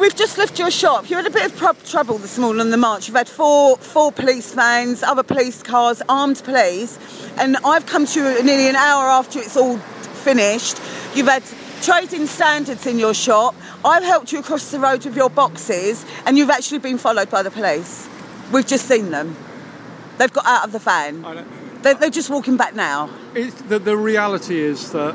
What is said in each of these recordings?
we've just left your shop. You had a bit of trouble this morning on the march. You've had four police vans, other police cars, armed police, and I've come to you nearly an hour after it's all finished. You've had trading standards in your shop. I've helped you across the road with your boxes, and you've actually been followed by the police. We've just seen them. They've got out of the van. They're just walking back now. The reality is that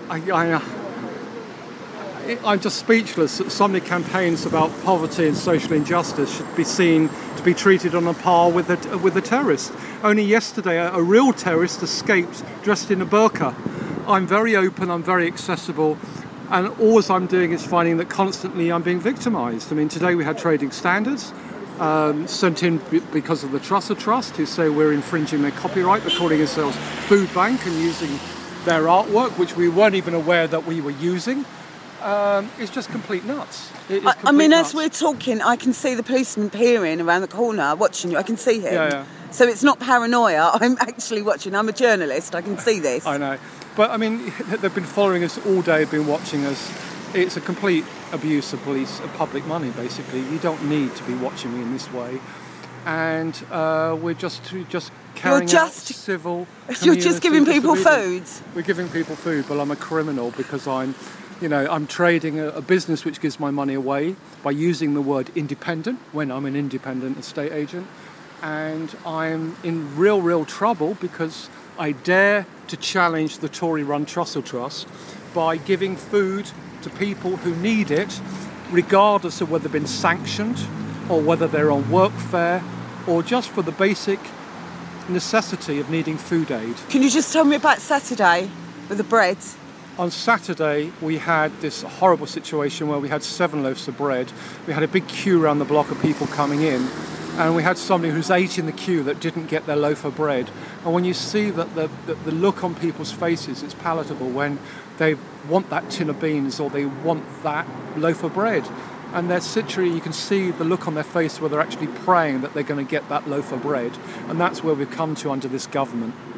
I'm just speechless that so many campaigns about poverty and social injustice should be seen to be treated on a par with a terrorist. Only yesterday, a real terrorist escaped dressed in a burqa. I'm very open, I'm very accessible, and all I'm doing is finding that constantly I'm being victimised. I mean, today we had trading standards sent in because of the Trussell Trust, who say we're infringing their copyright. They're calling themselves Food Bank and using their artwork, which we weren't even aware that we were using. It's just complete nuts. As we're talking, I can see the policeman peering around the corner, watching you. I can see him. Yeah. So it's not paranoia. I'm actually watching. I'm a journalist. I can see this. I know. But, I mean, they've been following us all day, been watching us. It's a complete abuse of public money, basically. You don't need to be watching me in this way. And we're just carrying out civil... You're just giving people food. We're giving people food, but I'm a criminal because I'm trading a business which gives my money away by using the word independent when I'm an independent estate agent. And I'm in real trouble because I dare to challenge the Tory-run Trussell Trust by giving food to people who need it, regardless of whether they've been sanctioned or whether they're on workfare or just for the basic necessity of needing food aid. Can you just tell me about Saturday with the bread? On Saturday, we had this horrible situation where we had 7 loaves of bread. We had a big queue around the block of people coming in, and we had somebody who's 8 in the queue that didn't get their loaf of bread. And when you see that the look on people's faces, it's palatable when they want that tin of beans or they want that loaf of bread. And they're literally, you can see the look on their face where they're actually praying that they're going to get that loaf of bread. And that's where we've come to under this government.